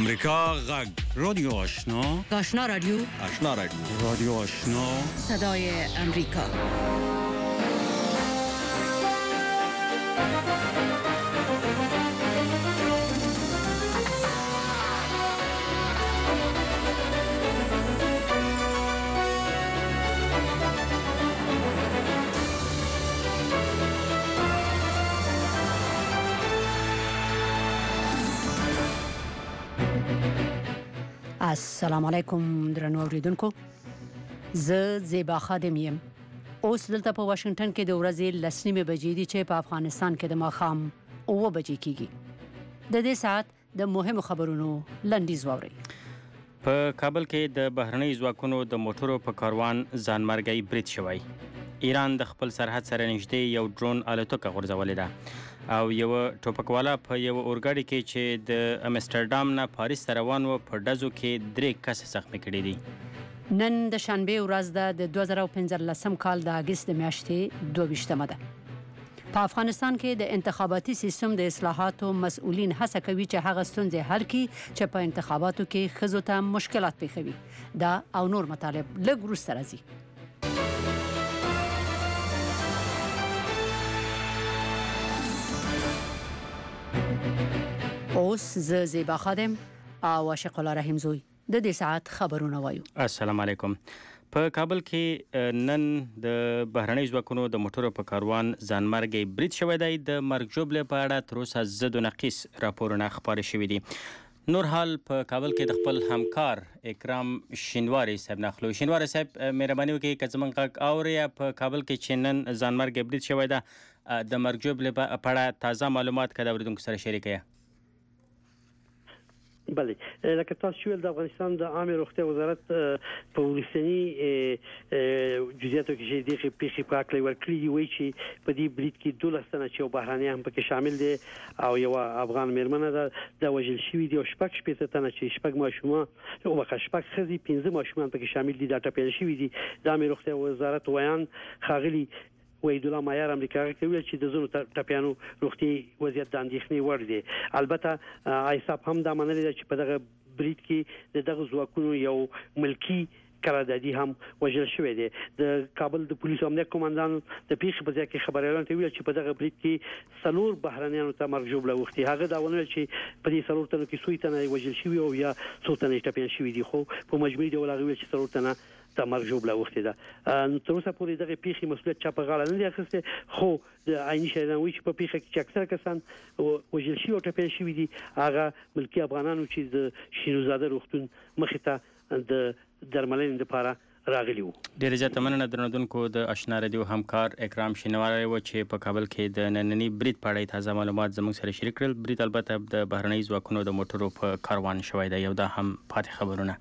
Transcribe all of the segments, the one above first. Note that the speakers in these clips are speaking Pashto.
امریکا غږ رادیو آشنا آشنا رادیو رادیو آشنا صدای امریکا. السلام علیکم درنو اوریدونکو، زه زیبا خادم یم. اوس دلته په واشنگټن کې د ورځې 10:30 بجې دي چې په افغانستان کې د ماښام 9 بجې کېږي. د دې ساعت د مهمو خبرونو لنډیز واورئ. په کابل کې د بهرنۍ ځواکونو د موټرو په کاروان ځانمرګي برید شوی. ایران د خپل سرحد سره نږدې یو ډرون الوتکه غورځولې ده او یو ټوپکوالا په یو اورګاډي کې چې د امستردام نه پاریس ته روان و په ډزو کې 3 کس زخمي کړي دي. نن د شنبه ورځ ده د 2015 کال د اگست میاشتې 22مه ده. په افغانستان کې د انتخاباتي سیستم د اصلاحاتو مسؤلین هڅه کوي چې هغه ستونزې حل کړي چې په انتخاباتو کې ښځو ته مشکلات پیښوي. دا او نور مطالب لږ وروسته راځي. اوس زه زیبا خادم او عاشق الله رحیم زوی د دې ساعت خبرونه وایو. السلام علیکم. په کابل کې نن د بهرنۍ ځواکونو د موټرو په کاروان ځانمرګي برید شوی دی. د مرګ ژوبلې په اړه تر اوسه ضد و نقیص راپورونه خپاره شوي دي. نور حال په کابل کې د خپل همکار اکرام شینواری صاحب نخلو. شینواری صاحب مهرباني وکړئ که زموږ غږ اورئ. په کابل کې چې نن ځانمرګي برید شوی ده د مرګ ژوبلې په اړه تازه معلومات که د اورېدونکو سره شریک کړئ. بله، لکه تاسو چې د افغانستان د عامه روغتیا وزارت په ورستنی جزئیاتو کې چې د پیښې په اړه ورکړي وی چې په دې برید کې 12 تنه چې بهراني هم پکې شامل دي او یو افغان مېرمنه د وژل شوی دي او شپږ تنه چې شپږ ماشومان او شپږ خزي 15 ماشومان پکې شامل دي. دا ټاپل شوی دي. د عامه روغتیا وزارت ویان خاغلی وحید الله معیار امریکا کوي چې د زونو ټاپیانو روغتي وضعیت د اندېښنې وړ دی. البته ایساپ هم دا منلي ده چې په دغه برید کې دغه ځواکونو یو ملکی قراردادي هم وژل شوی دی. د کابل د پولیسو امنیت قومندان د پیښې په ځای کې خبريالانو ته ویل چې په دغه برید کې څلور بهرانيانو ته مرګ ژوبله وختي. هغه دا ونه چې په دې څلور تنو کې سوی تنه وژل شوی او یا څو تنه ټاپیان شوی دي، خو په مجموعي ډول هغه ویل چې څلور تنه د مرګ ژوبله وختي ده. تر اوسه پورې دغه پیښې مسؤلیت چا په غاړه نه دی اخیسته، خو د عیني شهیدان وی چې په پیښه کې اکثر کسان وژل شوي او ټاپیان شوي دي هغه ملکی افغانانو چې د شینوزاده روغتون مخې ته د درملنې لپاره راغلی وو. ډېر زیاته مننه درنودونکو. د آشنا رادیو همکار اکرام شینواری و چې په کابل کې د ننني برید په اړه تازه معلومات زموږ سره شریک کړل. برید البته د بهرنۍ ځواکونو د موټرو په کاروان شوی دی. یو دا هم پاتې خبرونه.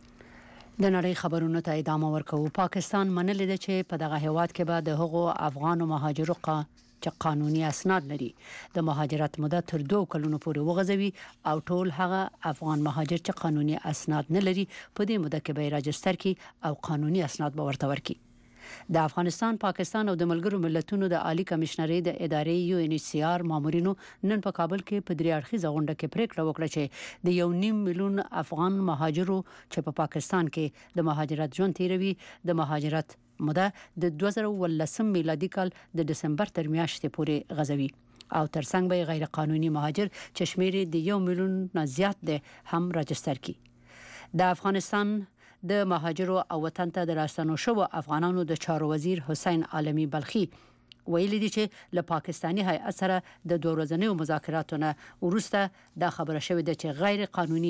د نړۍ خبرونو ته ادامه ورکوو. پاکستان منلي ده چې په دغه هیواد کې به د هغو افغانو مهاجرو چې قانوني اسناد لري د مهاجرت مدت تر 2 کلونو پورې وغځوي او ټول هغه افغان مهاجر چې قانوني اسناد نه لري په دې موده کې به راجستر کړي او قانوني اسناد به ورته ورکړي. د افغانستان، پاکستان او د ملګرو ملتونو د عالی کمشنرۍ د ادارې UNHCR مامورینو نن په کابل کې په 3 اړخیزه غونډه کې پریکړه وکړه چې د 1.5 میلیون افغان مهاجرو چې په پاکستان کې د مهاجرت ژوند تیروي د مهاجرت موده د 2018 میلادي کال د دسمبر تر میاشتې پورې غځوي او ترڅنګ به غیر قانوني مهاجر چې شمیر د 1 میلیون نه زیات دی هم راجستر کړي. د افغانستان د مهاجرو او وطن ته د راستنو شو افغانانو د چارو وزیر حسین عالمی بلخی ویلي دي چې له پاکستانی هیئت سره د 2 ورځنیو مذاکراتو نه وروسته دا خبره شوې ده چې غیر قانوني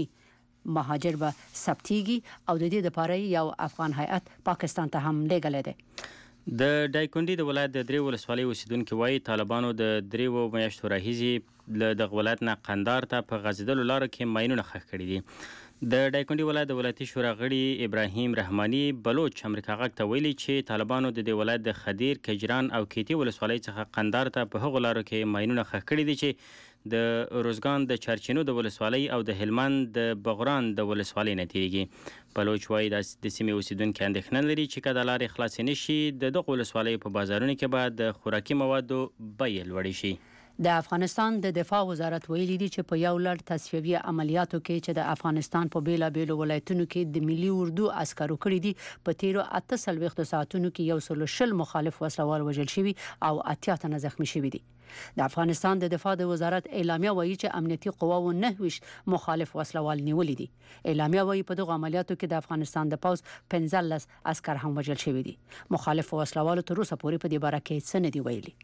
مهاجر به ثبتيږي او د دې لپاره یو افغان هیئت پاکستان ته هم لېږلی دی. د دایکنډي د ولایت د 3 ولسوالۍ اوسیدونکو وايي طالبانو د 3 میاشتو راهیسې له دغه ولایت نه قندار ته په غځېدلو لارو کې ماینونه ښخ کړي دي. د دایکنډي ولایت د ولایتي شورا غړي ابراهیم رحماني بلوچ امریکا غږ ته ویلي چې طالبانو د دې ولایت د خدیر، کجران او کیتي ولسوالۍ څخه قندار ته په هغو لارو کې ماینونه ښخ کړي دي چې د روزګان د چرچینو د ولسوالۍ او د هلمند د بغران د ولسوالۍ نه تیریږي. بلوچ وایي د سیمې اوسیدونکي اندېښنه لري چې که د لارې خلاصې نه شي د دغو ولسوالیو په بازارونو کې به د خوراکي موادو بیې لوړې شي. د افغانستان د دفاع وزارت ویلي دی چې په یو لړ تصفیوي عملیاتو کې چې د افغانستان په بیلابېلو ولایتونو کې د ملي اردو عسکرو40 دي په تیرو 48 ساعتونو کې 110 مخالف وسلوال وژل شوي او 80 تنه زخمی شوي دي. د افغانستان د دفاع د وزارت اعلامیه وایي چې امنیتي قواو 9 مخالف وسلوال نیولي دي. اعلامیه وایي په دغه عملیاتو کې د افغانستان د پوز 15 عسكر هم وژل شوي دي. مخالف وسلوال تر اوسه پورې په دې باره کې څه نه دي ویلي.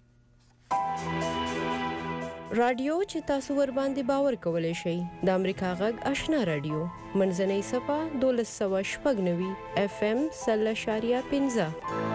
رادیو چې تاسو ور باندې باور کولای شئ د امریکا غږ آشنا رادیو منځنۍ صفه 1290 FM 0.15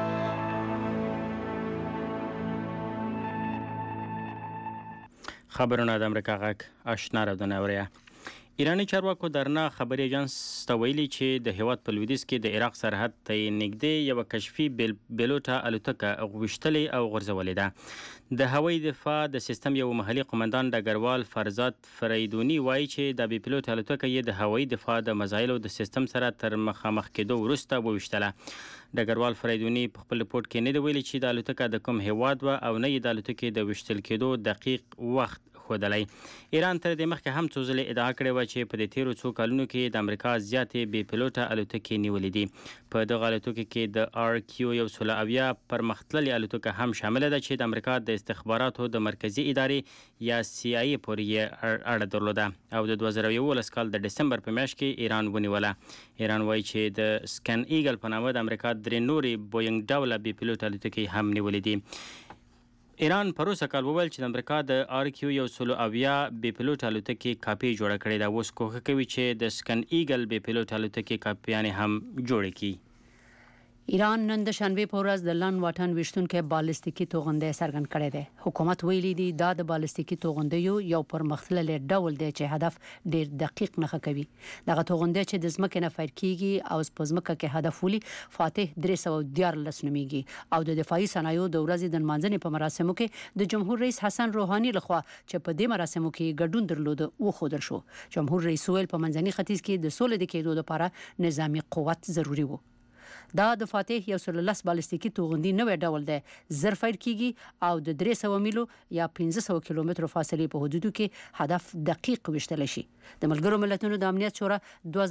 خبرونه د امریکا غږ آشنا رادیو نوریا. ایرانی چارواکو درنا خبري اژانس ته ویلي چې د هیواد په لویدیځ کې د عراق سرحد ته نږدې یو کشفي بیلوټه الوتکه غوښتلې او غورځولې ده. د هوایي دفاع د سیستم یو محلي قومندان ډګروال فرزاد فریدونی وایي چې د بي پیلوټ الوتکه یې د هوایي دفاع د مزایلو د سیستم سره تر مخامخ کېدو وروسته وویشتله. ډګروال فریدونی په خپل رپورټ کې نه دی ویلي چې د الوتکه د کوم هیواد و او نه د الوتکې د ویشتل کېدو دقیق وخت خودلای. ایران تر دې مخکې هم څو ځله ادعا کړې و چې په دې تیرو څو کلونو کې د امریکا زیاتې بي پیلوټه الوتکې نیولې دي. په دغه الوتکو کې د RQ-170 پرمختللې الوتکه هم شامل ده چې د امریکا د استخباراتو د مرکزی ادارې یا CIA پورې اړه درلوده او د 2011 کال د دسمبر په میاشت کې ایران ونیوله. ایران وایي چې د سکن ایګل په نامه د امریکا درې نورې بوینګ ډوله بي پیلوټه الوتکې هم نیولې دي. ایران پروسه کال وویل چې د امریکا د RQ-170 بي پیلوټ الوتکې کاپي جوړه کړې ده. اوس کوښښ کوي چې د سکن ایګل بي پیلوټ الوتکې کاپیانې هم جوړې کړي. ایران نن د شنبه په ورځ د لن واټن وشتونکو بالستیکي توغندۍ څرګند کړی دی. حکومت ویلي دی دا د بالستیکي توغندیو یو پرمختللی ډول دی چې هدف ډیر دقیق نښه کوي. دغه توغندۍ چې د ځمکې نه فایر کیږي او په ځمکه کې هدف ولي فاتح 314 نومیږي او د دفاعي صنایعو د ورځې د نمانځنې په مراسمو کې د جمهور رئیس حسن روحاني لخوا چې په دې مراسمو کې ګډون درلود او خودل شو. جمهور رئیس ویل په منځني ختیځ کې د سولې د کېدو لپاره نظامی قوت ضروری وو. دا د فاتح 113 بالستیکي توغندي نوې ډول دی. زر فایر کیږي او د 300 میلو یا 1500 کیلومترو فاصلې په حدودو کې هدف دقیق وشتل شي. د ملګرو ملتونو د امنیت شورا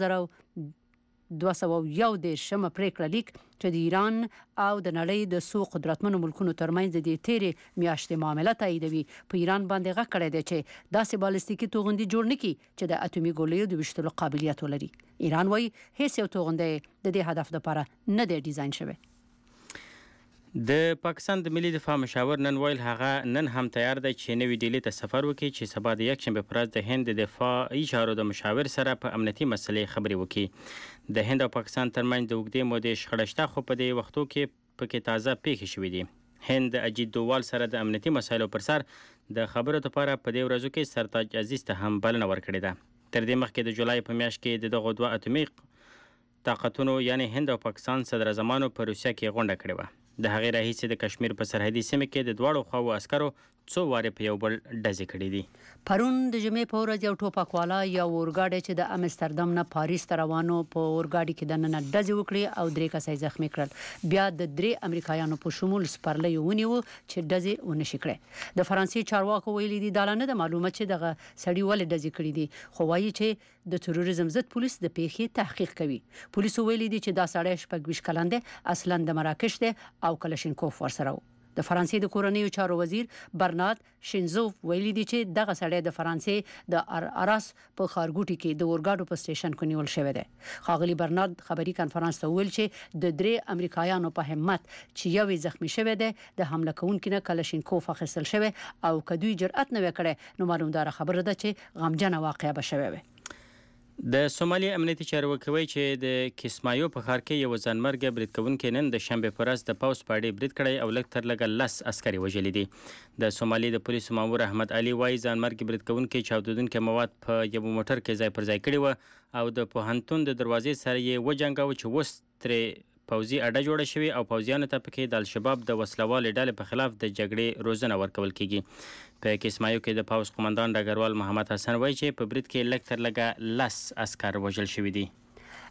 2211 پریکړه لیک چې د ایران او د نړۍ د څو قدرتمنو ملکونو ترمنځ د دې تیرې میاشتې معامله تاییدوي په ایران باندې غږ کړی دی چې داسې بالستیکي توغندي جوړ نکړي چې د اټومي ګولیو د ویشتلو قابلیت ولري. ایران وايي هیڅ یو توغندي د دې هدف لپاره نه دی ډیزاین شوی. د پاکستان د ملي دفاع مشاور نن ویل هغه نن هم تیار دی چې نوې ډیلي ته سفر وکړي چې سبا د یکشنبه پر ورځ د هند د دفاعي چارو د مشاور سره په امنیتي مسلې خبرې وکړي. د هند او پاکستان ترمنځ د اوږدې مودې شخړه شته خو په دې وختو کې پکې تازه پیښې شوې دي. هند اجیت دووال سره د امنیتي مسایلو پر سر د خبرو لپاره په دې ورځو کې سرتاج عزیز ته هم بلنه ورکړې ده. تر دې مخکې د جولای په میاشت کې دغه دوه اټومي طاقتونو یعنی هند او پاکستان صدر اعظمانو په روسیه کې غونډه کړې وه. د هغې راهیسې د کشمیر په سرحدي سیمه کې د دواړو خواو عسکرو څو واره په یو بل ډزې کړې دي. پرون د جمعې په ورځ یو ټوپکوالا یا اورګاډی چې د امستردام نه پاریس ته روانو په اورګاډي کې د نن ډزې وکړي او 3 کسان زخمی کړل. بیا د 3 امریکایانو په شمول سپرلی ونیو چې ډزې ونشي کړې. د فرانسې چارواکو ویلي دي دا نه د معلومه چې دغه سړی ولې ډزې کړې دي خو وایي چې د تروریزم ضد پولیس د پیښې تحقیق کوي. پولیسو ویلي دي چې دا سړی 26 کلن دی اصلا د مراکش دی او کلشینکوف ورسره و. د فرانسې د کورنیو چارو وزیر برنارد شینزوف ویلي دی چې دغه سړی د فرانسې د اراس په خارګوټي کې د اورګاډو په سټیشن کې نیول شوی دی. ښاغلي برنارد خبري کانفرنس ته ویل چې د 3 امریکایانو په همت چې یو زخمی شوی دی د حمله کوونکو نه کلشینکوف اخیستل شوی او کدوې جرأت نه وکړي نو معلومدار خبره ده چې غمجنه واقعه به شوی وي. د سومالي امنیتي چارواکي وایي چې د کیسمایو په ښار کې یو ځانمرګه برید کوونکی نن د شنبې په ورځ د پوځ په اډې برید کړی او لږ تر لږه 10 عسکري وژلي دي. د سومالي د پولیسو مامور احمد علي وایي ځانمرګي برید کوونکی چاودیدونکي مواد په یو موټر کې ځای پر ځای کړي وو او د پوهنتون د دروازې سره یې وجنګاوه چې اوس ترې پوځي اډه جوړه شوې او پوځیانو ته پکې د الشباب د وسلوالې ډلې په خلاف د جګړې روزنه ورکول کیږي. په کیسمایو کې د پوځ قومندان ډګروال محمد حسن وایي چې په برید کې لږ تر لږه 10 عسکر وژل شوي دي.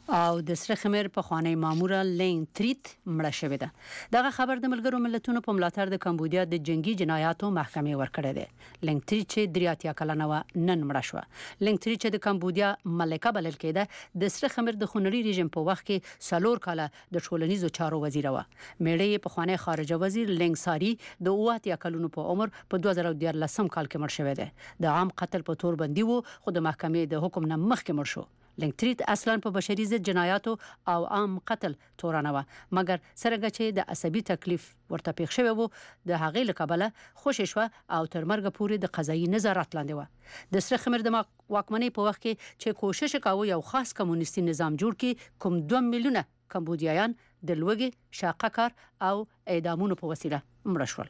او د سره خمر په خوانی ماموره لین تریت مړه شوې ده. دغه خبر د ملګرو ملتونو په ملاتړ د کمبودیا د جنگي جنایاتو محکمې ورکړه ده. لین تریت چې دریاتیا کلنه و نن مړه شو. لین تریت چې د کمبودیا ملکه بلل کېده د سره خمر د خونړي رژیم په وخت کې سالور کاله د ټولنیزو چارو وزیر و. میړې په خوانی خارجه وزیر لینګ ساری د 38 کلونو په عمر په 2014 کال کې مړ شوی دی. د عام قتل په تور بندي وو خو د محکمې د حکم نه مخکې مړ شو. لینګ تریت اصلا په بشري ضد جنایاتو او عام قتل تورانه و مګر سرګه چې د عصبي تکلیف ورته پیښ شوی وو د هغې لکبله خوش شو او تر مرګ پورې د قضایي نظارت لاندې و. د سره خمر د واکمنۍ په وخت کې چې کوشش کاوه یو خاص کمونیستي نظام جوړ کړي کوم 2 میلیونه کمبودیایان د لوګي شاقه کار او اعدامونو په وسیله مړه شول.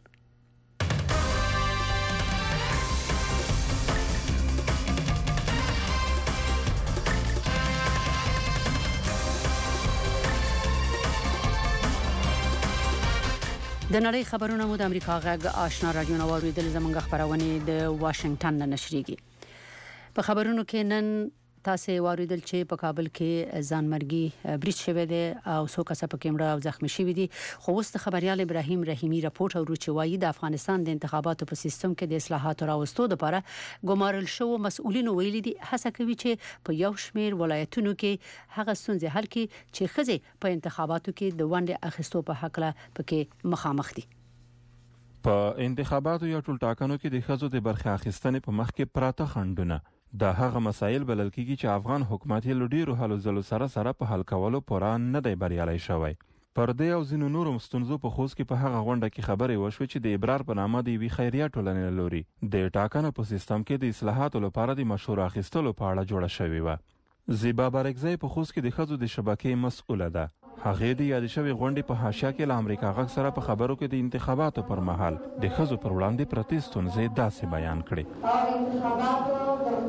د نړۍ خبرونه مو د امریکا غږ آشنا رادیو نو اوریدل زمونږ خبرونه د واشنگټن نه نشریږي. په خبرونو کې نن تاسو اوریدل چې په کابل کې ځانمرګي بریټ شوی دی او څو کسه په کیمرا او زخمی شوی دي. خو وست خبريال ابراهيم رحیمی راپورټ او چې وایي د افغانستان د انتخاباتو په سیستم کې د اصلاحاتو راوستو لپاره ګمارل شو مسؤلین ویلي دي هڅه کوي چې په یو شمېر ولایتونو کې هغه ستونزې حل کړي چې خځې په انتخاباتو کې د ونډې اخیستو په حق له پکې مخامخ دي. په انتخاباتو یا ټول ټاکنو کې د خځو د برخه اخیستنې په مخ کې پراته خنډونه دا هغه مسایل بلل کېږي چې افغان حکومت یې لډیرو حلو ځلو سره په حل کولو پوره نه دی بریالي شوی. پر دې او ځینو نورو مستونزو په خوځ کې په هغه غونډه کې خبرې وشوې چې د ابرار په نامه د وی خیریه ټولنې لوري د ټاکنو په سیستم کې د اصلاحاتو لپاره د مشوره اخیستلو په اړه جوړه شوې و. زیبا بارکزی په خوځ کې د خځو د شبکې مسؤله ده. هغه د یاد شوی غونډې په حاشیه کې له امریکا غږ سره په خبرو کې د انتخاباتو پر مهال د خځو پر وړاندې پرتې ستونزې داسې بیان کړې.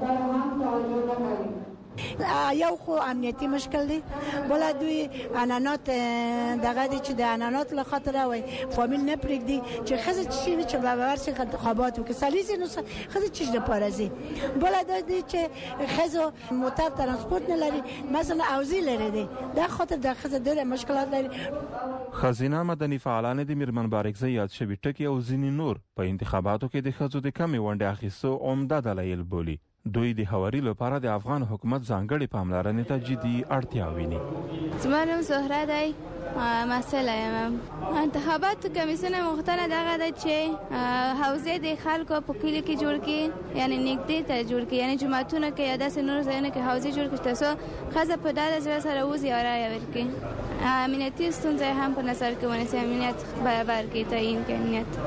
یو خو امنیتی مشکل دی بولا دوی انانات دغه دي چې د انانات له خاطر وای فامیل نه پرېږدي چې خزه چې به ورسي انتخابات وکړي سلیزي نو خزه چې د پارازي بولا د دې چې خزه موټر ترانسپورت نه لري مثلا اوزی لري دي د خاطر د خزه ډېر مشکلات لري. خزینه مدني فعالان د میرمن بارکزی یاد شوی ټکی او ځینې نور په انتخاباتو کې د خزو د کمی ونډه اخیستو عمده دلایل بولي. دوی د هواري لپاره د افغان حکومت ځانګړي پاملرنې ته جدي اړتیا ویني. زما نوم زهره دی مسئله یم انتخابات کمیسیون مختلف دغه د چې حوزه د خلکو په کلی کې جوړ کی یعنی نږدې ته جوړ کی یعنی جماعتونه کې یا داسې نور ځایونه کې حوزه جوړ کړي تاسو خزه په داده ځای سره وزي او راي ورکي امنیتي ستونزې هم په نظر کې ونیسي امنیت برابر کی تعیین کې امنیت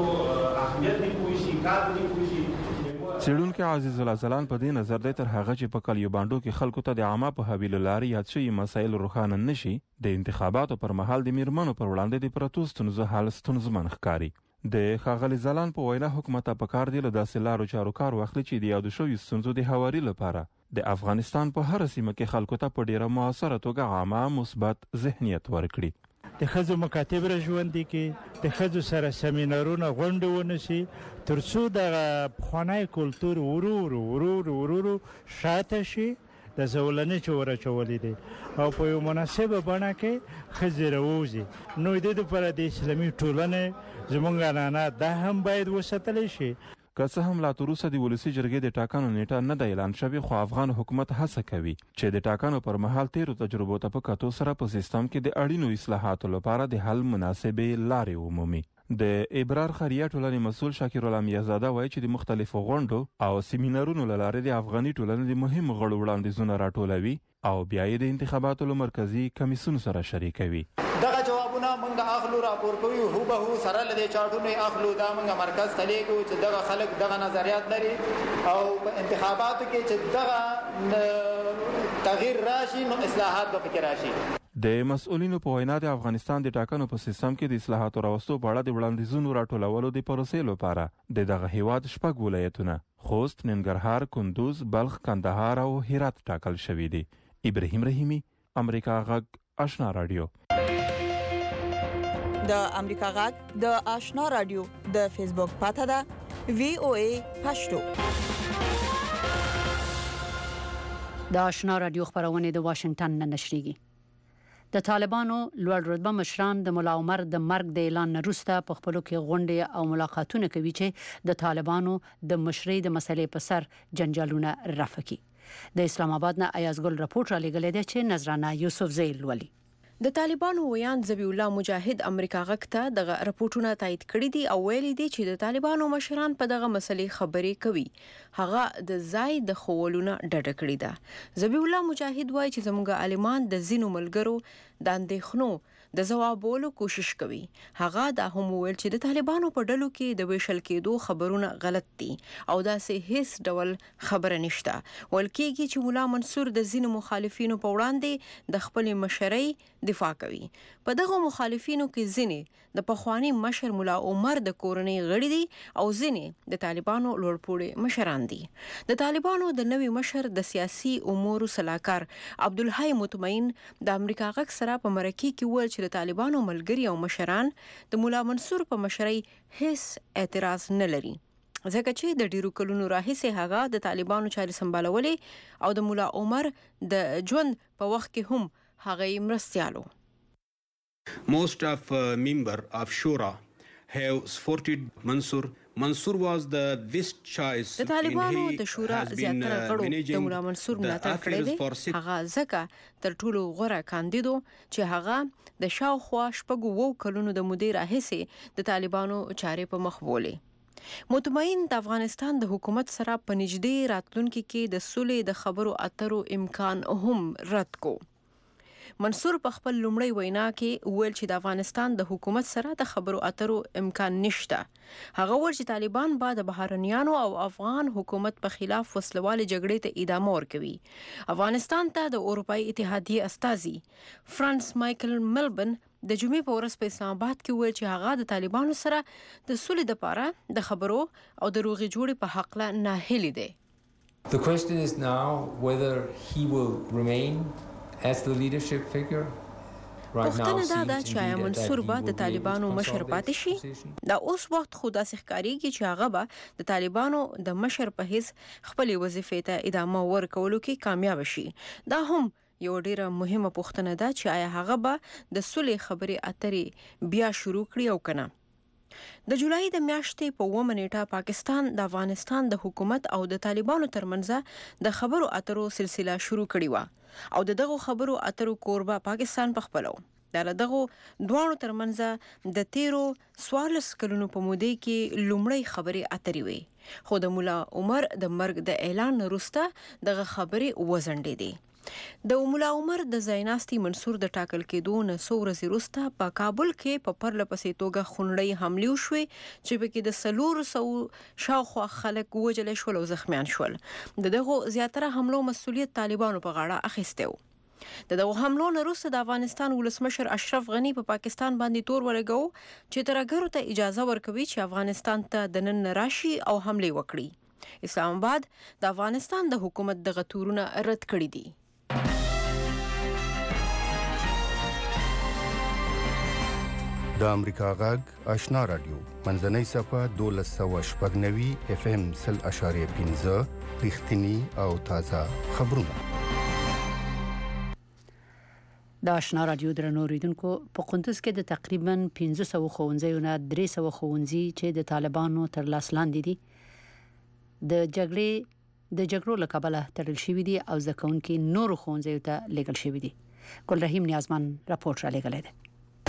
څېړونکي عزیز الله زلان په دې نظر دی تر هغه چې په کلیو باندو کې خلکو ته د عامه په حویلو لارې یاد شوي مسایل روښانه نشي د انتخاباتو پر مهال د میرمنو پر وړاندې د پرتو ستونزو حل ستونزمن ښکاري. د ښاغلي زلان په وینا حکومت په کار دی له داسې لارو چارو کار واخلي چې د یادو شویو ستونزو د هواري لپاره د افغانستان په هر سیمه کې خلکو ته په ډیره موثره توګه عامه مثبت ذهنیت ورکړي. د خځو مکاتب را ژوندي کې د خځو سره سیمینارونه غونډې ونشي ترڅو د پخوانی کلتور ورو شاته شي د زولنې چې ورچولې دي او په یو مناسبه بڼه کې خځې راوځي. نو د دې لپاره د اسلامي ټولنې زموږ عنعنات دا هم باید وساتل شي. که څه هم لا تر اوسه د ولسي جرګې د ټاکنو نیټه نه ده اعلان شوې خو افغان حکومت هڅه کوي چې د ټاکنو پر مهال تیرو تجربو ته په کتو سره په سیستم کې د اړینو اصلاحاتو لپاره د حل مناسبې لارې ومومي. د ابرار خیریه ټولنې مسؤل شاکر الله میرزاده وایي چې د مختلفو غونډو او سیمینارونو له لارې د افغاني ټولنې د مهمو غړو وړاندیزونه راټولوي او بیا یې د انتخاباتو له مرکزي کمیسیون سره شریکوي. دغه جوابونه موږ اخلو راپور کوي هو به سره لدې چارټونه اخلو دا موږ مرکز ته لیږو چې دغه خلک دغه نظریات لري او په انتخاباتو کې چې دغه تغییر راشي نو اصلاحات به پکې راشي. د مسؤلینو په وینا د افغانستان د ټاکنو په سیستم کې د اصلاحاتو راوستو په اړه د وړاندیزونو راټولولو د پروسې لپاره د دغه هیواد 6 ولایتونه خوست، ننګرهار، کندوز، بلخ، کندهار او هرات ټاکل شوي دي. ابراهیم رحیمی امریکا غږ آشنا رادیو. د امریکا غږ د آشنا رادیو د فیسبوک پاته ده VOA پښتو. د آشنا رادیو خبرونه د واشنگټن نه نشریږي. د طالبانو لوړ رتبه مشران د ملا عمر د مرګ د اعلان وروسته په خپلو کې غونډې او ملاقاتونه کوي چې د طالبانو د مشرۍ د مسلې په سر جنجالونه رفع کړي. د اسلام آباد نه ایازګل راپور را لګلې ده چې نظرانه یوسف زیل ولي. د طالبانو ویان ذبیح الله مجاهد امریکا غکته د راپورټونه تایید کړی دي او ویلي دي چې د طالبانو مشران په دغه مسلې خبرې کوي. هغه د ځای د خولونه ډډه کړی ده. ذبیح الله مجاهد وایي چې زموږ عالمان د زینو ملګرو د اندېښنو د ځوابولو کوشش کوي. هغه دا هم ویل چې د طالبانو په ډلو کې د ویشل کېدو خبرونه غلط دي او داسې هیڅ ډول خبره نشته. ول کېږي چې مولا منصور د زینو مخالفینو په وړاندې د خپل مشرۍ دفاع کوي. په دغه مخالفینو کې ځینې د پخوانی مشر مولا عمر د کورنۍ غړي دي او ځینې د طالبانو لوړپوړي مشران دي. د طالبانو د نوي مشر د سیاسي امور صلاحکار عبدالحی مطمئن د امریکا غک سره په مرکه کې ویل چې د طالبانو ملګری او مشران د مولا منصور په مشرۍ هیڅ اعتراض نه لري ځکه چې د ډیرو کلونو راهیسې هغه د طالبانو چارې سمبالولې او د مولا عمر د ژوند په وخت کې هم هغه مرستيالو. Most of member of Shura have supported Mansour. Mansour was the best choice. د طالبانو د شورا زیاتره غړو د مولا منصور ملاتړ کړی دی. هغه ځکه تر ټولو غوره کاندیدو چې هغه د شاوخوا شپږو کلونو د مودې راهیسې د طالبانو چارې په مخ بولې. مطمئن د افغانستان د حکومت سره په نږدې راتلونکي کې د سولې د خبرو اترو امکان هم رد کو. منصور په خپل لومړی وینا کې ویل چې د افغانستان د حکومت سره د خبرو اترو امکان نشته. هغه ویل چې طالبان به د بهرنیانو او افغان حکومت په خلاف وسلوالې جګړې ته ادامه ورکوي. افغانستان ته د اروپאי اتحادیه استازي فرانس مایکل ملبن د جمعې په ورځ په اسلام آباد کې ویل چې هغه د طالبانو سره د سولې لپاره د خبرو او د روغې جوړې په حق لا ناهیلي دي. The question is now whether he will remain as the leadership figure. پوښتنه دا ده چې آیا منصور به د طالبانو مشر پاتې شي؟ دا اوس وخت خو داسې ښکارېږي چې هغه به د طالبانو د مشر په حیث خپلې وظیفې ته ادامه ورکولو کې کامیاب شي. دا هم یو ډیره مهمه پوښتنه ده چې آیا هغه به د سولې خبرې اترې بیا شروع کړي او کنه. د جولای د میاشتې په 9 نیټه پاکستان د افغانستان د حکومت او د طالبانو ترمنځ د خبرو اترو سلسله شروع کړې و او دغه خبرو اترو کوربه پاکستان په خپلو د دغه دوه ترمنځ د 13 کلونو په مودې کې لومړی خبرې اترې وي خو د مولا عمر د مرګ د اعلان وروسته دغه خبرې وزنډې دي. د مولا عمر د زیناستي منصور د ټاکل کېدو نه څو ورځې وروسته په کابل کې په پرله پسې توګه خونړۍ حملې وشوې چې پکې د 400 شاوخوا خلک وژل شول او زخمیان شول. دغه زیاتره حملو مسؤلیت طالبانو په غاړه اخیسته و. دغه حملو نه وروسته د افغانستان ولسمشر اشرف غنی په پاکستان باندې تور ولګاو چې ترګرو ته اجازه ورکوي چې افغانستان ته د نن راشي او حمله وکړي. اسلام آباد د افغانستان د حکومت دغه تورونه رد کړی دي. د امریکا غږ آشنا رادیو منځنۍ صفه 1290 FM 0.15 رښتینی او تازه خبرونه. د آشنا رادیو درنو ریدونکو په قندوز کې د تقریبا 1500 ښوونځیو نه 300 ښوونځي چې د طالبانو تر لاس لاندې دي د جګړو له کبله تړل شوي دي او زده کوونکي نورو ښوونځیو ته لیږل شوي دي. ګل رحیم نیازمن راپورټ را لېږلی دی.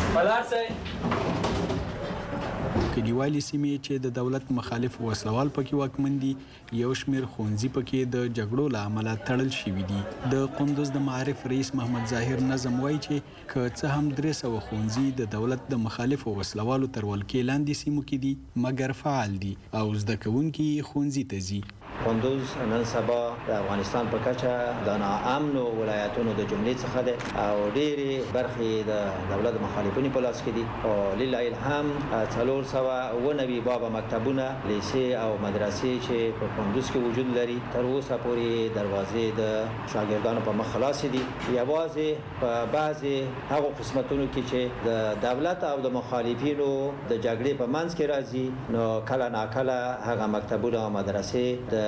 کلیوالي سیمې چې د دولت مخالف وسلوال پکې واکمن دي یو شمېر ښوونځي پکې د جګړو له امله تړل شوي دي. د قندوز د معارف رئیس محمد ظاهر نظم وایي چې که څه هم 300 ښوونځي د دولت د مخالف وسلوالو تر ولکې لاندې سیمو کې دي مګر فعال دي او زده کوونکي ښوونځي ته ځي. قندوز نن سبا د افغانستان په کچه د ناامنو ولایتونو د جملې څخه ده او ډېرې برخې د دولت مخالفینو په لاس کې دي او لله الهام 490 بابا مکتبونه لیسې او مدرسې چې په قندوز کې وجود لري تر اوسه پورې دروازې د شاګردانو په مخ خلاص دي. یوازې په بعضي هغو قسمتونو کې چې د دولت او د مخالفینو د جګړې په منځ کې راځي نو کله ناکله هغه مکتبونه او مدرسې د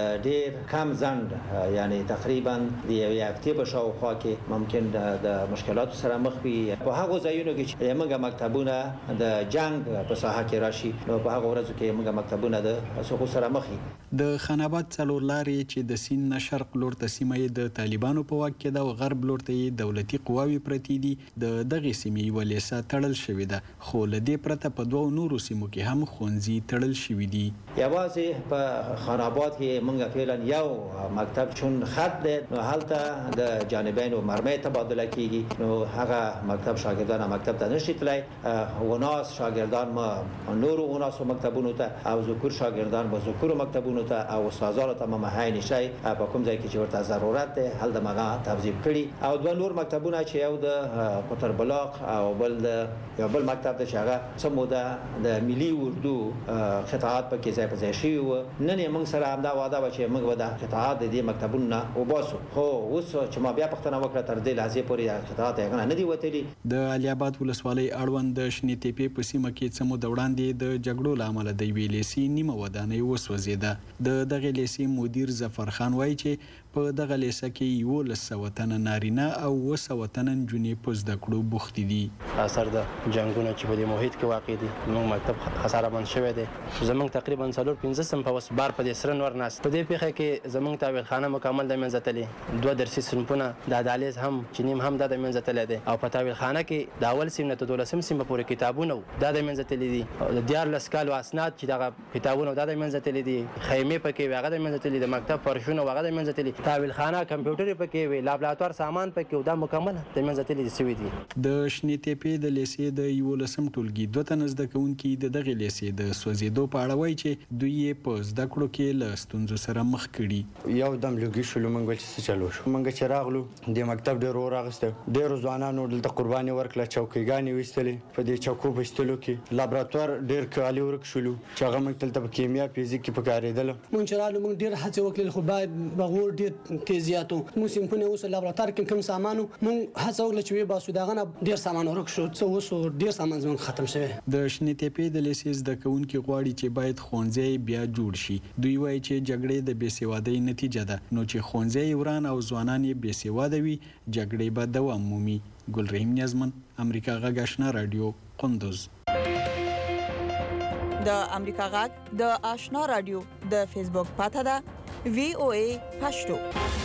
ډیر کم ځنډ یعنی تقریبا د یوې هفتې په شاوخوا کې ممکن د مشکلاتو سره مخ وي په هغو ځایونو کې چې موږ مکتبونه د جنگ په ساحه کې راشي نو په هغه ورځو کې موږ مکتبونه د سقوط سره مخ وي. د خان آباد څلور لارې چې د سیند نه شرق لور ته سیمه د طالبانو په واک کې ده او غرب لور ته دولتي قواوې پرتې دي د دغه سیمې یوه لیسه تړل شوې ده خو له دې پرته په دوو نورو سیمو کې هم ښوونځي تړل شوي دي. یوازې په خان آباد کې موږ فعلا یو مکتب چون خط دی نو هلته د جانبینو مرمۍ تبادله کیږي نو هغه مکتب شاګردان مکتب ته نشي تللی وناس شاګردان ما نورو وناسو مکتبونو ته او ذکور شاګردان به ذکور مکتبونو ته او استادانو ته مهاي نشي په کوم ځای کې چې ورته ضرورت دی هل د مغا تنظیم کړي او دوه نور مکتبونه چې یو د قطر بلاق او بل د یو بل مکتب د شاګه سموده د ملي اردو قطاعات په کې ځای په ځای شي نن موږ سره همدا وعده و چې موږ د قطاعات د دې مکتبونه وباسو خو اوس چې ما بیا پښتنه وکړه تر دې لحظې پورې قطاعات یې نه دی وتلي. د علي آباد ولسوالۍ اړوند د شنې تیپې په سیمه کې څه موده وړاندې د جګړو له امله د یوې لیسې نیمه ودانۍ وسوځېده. د دغه لیسې مدیر ظفر خان وایي چې په دغه لیسه کې 1100 تنه نارینه او 200 تنه نجونې په زده کړو بوختې دي. اثر د جنگونو چې په دې محیط کې واقع دي موږ مکتب خساره بند شوی دی زموږ تقریبا 4-5 سم په وسبار په دې سره نور ناس په دې پیښه کې زموږ تاویل خانه مکمل د منځ تلې 2 درسي صنفونه د دالیز هم چې نیم هم د منځ تلې دي او په تاویل خانه کې د اول سیم نه تر 12 سیم پورې کتابونه د منځ تلې دي د 14 کال اسناد چې دغه کتابونه د منځ تلې دي خیمه پکې هغه د منځ تلې د مکتب فرشونه هغه د منځ تلې تاویل خانه کمپیوټر پکې وی لابراتوار سامان پکې دا مکمل د منځ تلې سوي دي. د شنې تیپې د لیسې د 11 ټولګي 2 تنه زده کوونکي د دغه لیسې د سوځېدو په اړه وایي چې دوی په زده کړو کې له ستونزو سره مخ کړي. یو دم لګي شو موږ چې چلو شو موږ چې راغلو د مکتب ډېر راغسته ډېر ځوانانو دلته قرباني ورکړه چوکیګانې وستلې په دې چوکو بستلو کې لابراتوار ډېر کالي ورک شولو چې هغه موږ تلته په کیمیا فزیک کې پکارېدل مونږ چې رالو موږ ډېر هڅه وکړل خو باید بغور ډېر تیزیاتو موږ سیمونه اوس لابراتوار کې کوم سامانو موږ هڅه وکړل چې باسو داغه ډېر سامان ورک شو څه اوس ډېر سامان زموږ ختم شوی. د شنې تیپې د لیسې زده کوونکي غواړي چې باید ښوونځی بیا جوړ شي. دوی وایي چې جګړې د بېسوادۍ نتیجه ده نو چې ښوونځی وران او ځوانان یې بېسواده وي جګړې به دوام مومي. ګلرحیم نیازمن امریکا غږ آشنا رادیو قندوز. د امریکا غږ د آشنا رادیو د فیسبوک پاته ده VOA پښتو.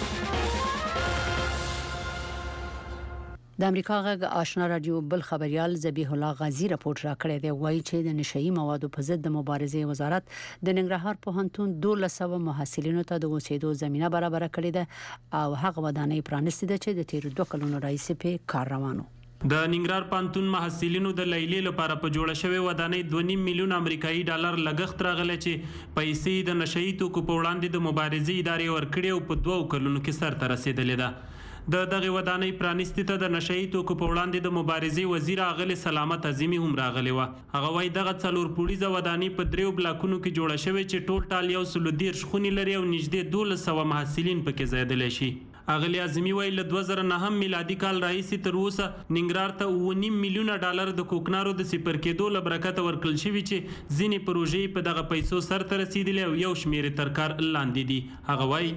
د امریکا غږ آشنا رادیو بل خبريال ذبیح الله غازی راپورټ راکړی دی وایي چې د نشئی موادو په ضد د مبارزې وزارت د ننګرهار پوهنتون 1200 محصلینو ته د اوسېدو زمينه برابر کړې ده او هغه ودانۍ پرانستې ده چې د تیر 2 کلونو راهیسې په کار روانو. د ننګرهار پوهنتون محصلینو د لیلې لپاره په جوړه شوې ودانۍ 2.5 میلیون امریکایي ډالر لګښت راغلی چې پیسې د نشئی توکو په وړاندې د مبارزې ادارې ورکړې او په 2 کلونو کې سرته رسیدلې ده. د دغه ودانۍ پرانستې ته د نشئی توکو په وړاندې د مبارزې وزیر اغلی سلامت عظیمی هم راغلی و. هغه وايي دغه 4 پوړیزه ودانۍ په 3 بلاکونو کې جوړه شوې چې ټول 110 خونې لري او نږدې 1200 محصلین پکې ځایېدلی شي. اغلی اعظمي ویل 2009 میلادي کال راهیسې تر اوسه ننګرهار ته 9 میلیون ډالر د کوکنارو د صفر کېدو لبرکته ورکړل شوی چې ځینې پروژې په دغه پیسو سرته رسیدلې او یو شمېر تر کار لاندې دي. هغه وایي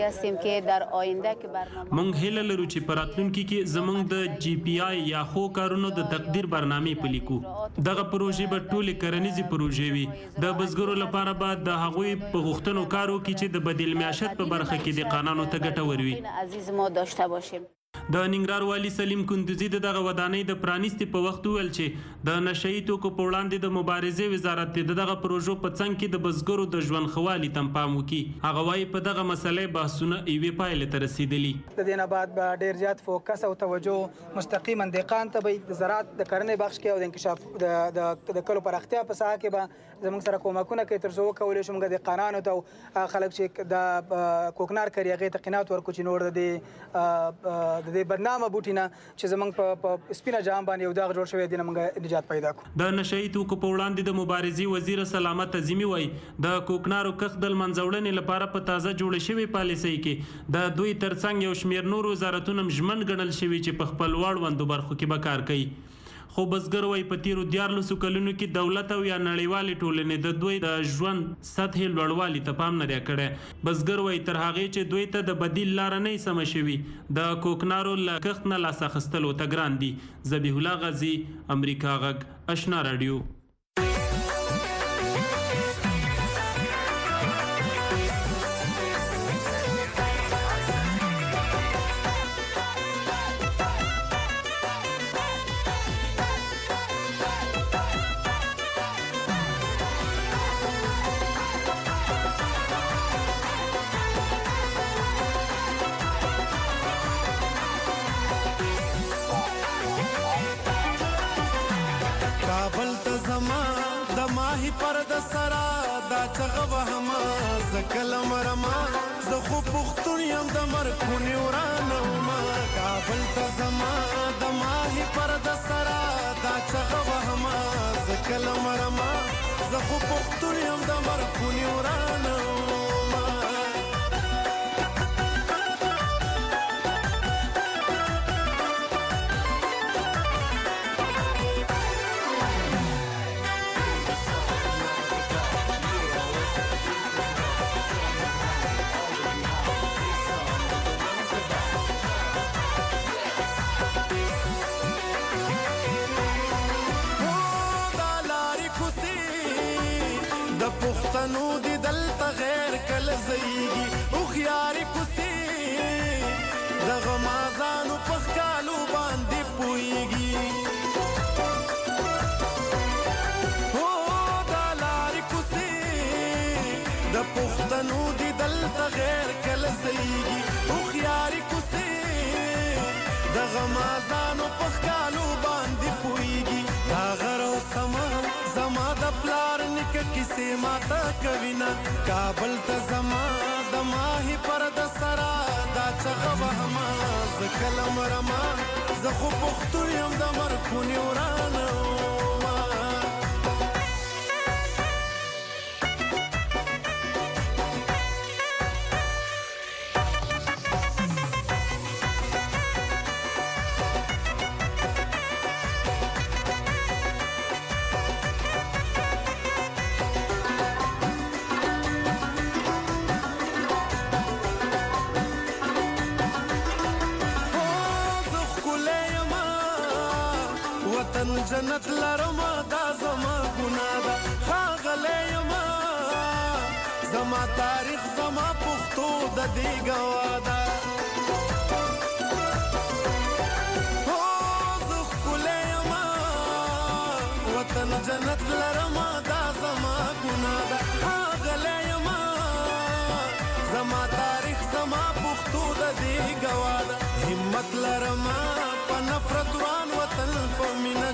موږ هیله لرو چې په راتلونکي کې زموږ د GPI یا خو کارونو د تقدیر برنامې پلیکو. دغه پروژې به ټولې کرنیزې پروژې وي. د بزګرو لپاره به د هغوی په غوښتنو کار وکړي چې د بدیل معیشت په برخه کې د قانونو ته ګټور وي. عزیز ما داشته باشیم. د ننګرهار والی سلیم کندوزی دغه ودانۍ د پرانیستي په وخت ویل چې د نشئی توکو په وړاندې د مبارزې وزارت دغه پروژو په څنګ کې د بزګرو د ژوند خوالي تم پام وکړي. هغه وايي په دغه مسلې بحثونه ایوي پایلې ته رسیدلي. د دې نه بعد به ډیر زیات فوکس او توجه مستقیما دهقان ته به د زراعت د کرنې بخش کې او د انکشاف د کلو پراختیا په ساحه کې به زموږ سره کومکونه کوي تر څو کولای شو موږ د قانونو ته خلک چې د کوکنار کوي هغه تقینات ورکو چې نور د بدنامه بوټینا چې زمونږ په سپینه جام باندې یو داغ جوړ شوی دی موږ نجات پیدا کو. د نشئی توکو په وړاندې د مبارزې وزیر سلامت عظیمی وایي د کوکنارو کښت د منځوړنې لپاره په تازه جوړ شوی پالیسۍ کې د دوی ترڅنګ یو شمېر نور وزارتونه ژمن ګڼل شوي چې په خپل واړوندو برخو کې به کار کوي. خو بزګر وایي په تیرو 14 کلونو کې دولت او یا نړیوالې ټولنې د دوی د ژوند سطحې لوړوالي ته پام نه دی کړی. بزګر وایي تر هغې چې دوی ته د بدیل لاره نه سمه شوي د کوکنارو له کښت نه لاس اخیستلو ته ګران دي. ذبیح الله غازي، امریکا غږ، آشنا راډیو. پر د سرا دا چغه وهما زکل مرما زه خو پختون یم د مرکونی ورانه ما کابل ته زما د ماهی پر د سرا دا چغه وهما زکل مرما زه خو پختون یم د مرکونی ورانه پښتنو دی دلته غیر کله زیږي او خياري کوسي دغه مازانو په ښکالو باندې پويږي او دا لارې کوسي د پښتنو دی دلته غیر کله زیږي او خياري کوسي دغه مازانو په ښکالو باندې پويږي دا غرو سما زما د پلار نیکه کیسې ماته کوینا کابل ته زما د ماهی پر د سرا دا چغه وهما زه کله مرما زه خو پښتون یم د مرکونی ورانه جنت لرما دا زما ګناه ده ښاغلی یما زما تاریخ زما پښتو د دې ګواه ده زه ښکلی یما وطن جنت لرما دا زما ګناه ده ښاغلی یما زما تاریخ زما پښتو د دې ګواه ده همت لرما په نفرت وران وطن په مینه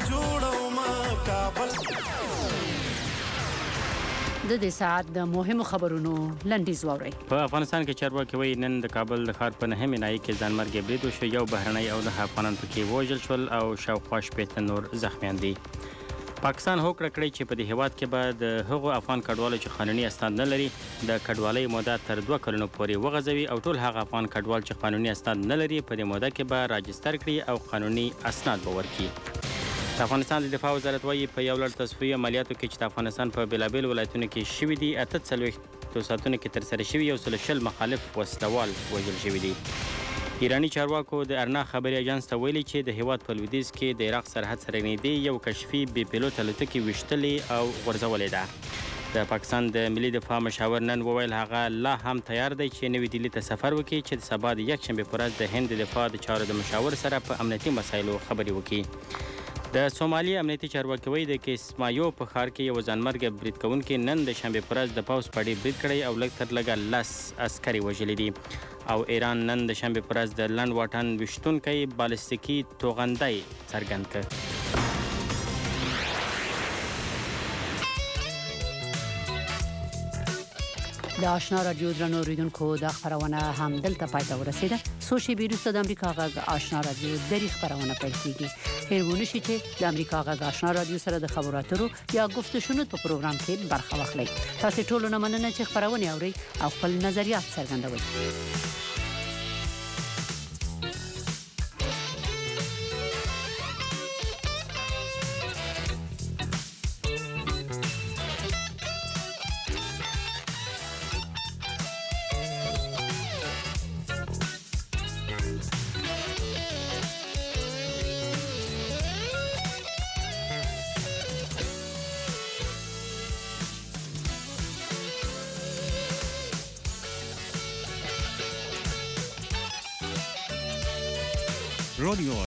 د دې ساعت د مهمو خبرونو لنډیز واورئ. په افغانستان کې چارواکي وایي نن د کابل د ښار په 9 ناحیه کې ځانمرګي برید وشو. یو بهرنی او 9 افغانان پکې وژل شول او شاوخوا 80 نور زخمیان دي. پاکستان هوکړه کړې چې په دې هیواد کې به د هغو افغان کډوالو چې قانوني اسناد نه لري د کډوالۍ موده تر 2 کلونو پورې وغځوي او ټول هغه افغان کډوال چې قانوني اسناد نه لري په دې موده کې به راجستر کړي او قانوني اسناد به ورکړي. د افغانستان د دفاع وزارت وایي په یو لړ تصفیې عملیاتو کې چې د افغانستان په بېلابېلو ولایتونو کې شوي دي 48 ساعتونو کې ترسره شوي 120 مخالف وسلوال وژل شوي دي. ایرانی چارواکو د ارنا خبري اژانس ته ویلي چې د هیواد په لویدیځ کې د عراق سرحد سره نږدې یو کشفي بې پیلوټ الوتکې ویشتلې او غورځولې ده. د پاکستان د ملي دفاع مشاور نن وویل هغه لا هم تیار دی چې نوې دهلي ته سفر وکړي چې د سبا د یکشنبې په ورځ د هند د دفاع د چارو د مشاور سره په امنیتي مسایلو خبرې وکړي. د سومالي امنیتي چارواکي وایي د کیسمایو په ښار کې یو ځانمرګه برید کوونکي نن د شنبې په ورځ د پوځ په اډې برید کړی او لږ تر لږه 10 عسکري وژلي دي. او ایران نن د شنبې په ورځ د لنډ واټن ویشتونکی بالستیکي توغندی څرګند کړ. د آشنا رادیو درنو اوریدونکو د خبرونه هم دلته پای ته ورسیده. څو شېبې وروسته د امریکا غږ آشنا رادیو درې خبرونه پیل کیږي. هیرونه شي چې د امریکا غږ آشنا رادیو سره د خبرو اترو یا گفت و شنود په پروګرام کې برخه واخلئ. تاسو ټول نه مننه چې خبرونه اورئ او خپل نظریات څرګندوئ. رادیو